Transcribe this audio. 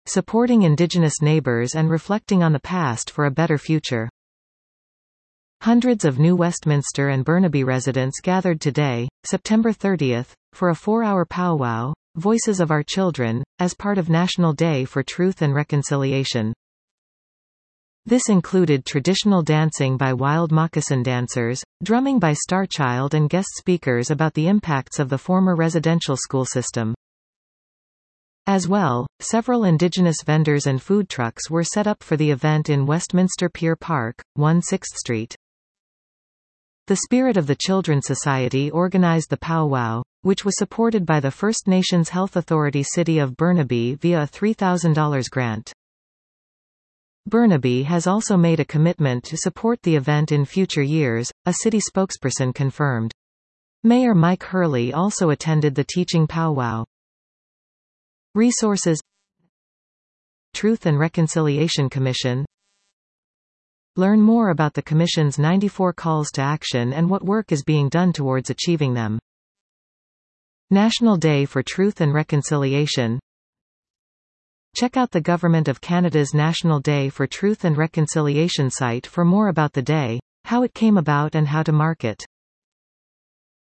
supporting Indigenous neighbours and reflecting on the past for a better future. Hundreds of New Westminster and Burnaby residents gathered today, September 30, for a 4-hour powwow, Voices of Our Children, as part of National Day for Truth and Reconciliation. This included traditional dancing by wild moccasin dancers, drumming by Starchild, and guest speakers about the impacts of the former residential school system. As well, several Indigenous vendors and food trucks were set up for the event in Westminster Pier Park, 1 6th Street. The Spirit of the Children Society organized the powwow, which was supported by the First Nations Health Authority City of Burnaby via a $3,000 grant. Burnaby has also made a commitment to support the event in future years, a city spokesperson confirmed. Mayor Mike Hurley also attended the teaching powwow. Resources: Truth and Reconciliation Commission. Learn more about the Commission's 94 calls to action and what work is being done towards achieving them. National Day for Truth and Reconciliation. Check out the Government of Canada's National Day for Truth and Reconciliation site for more about the day, how it came about and how to mark it.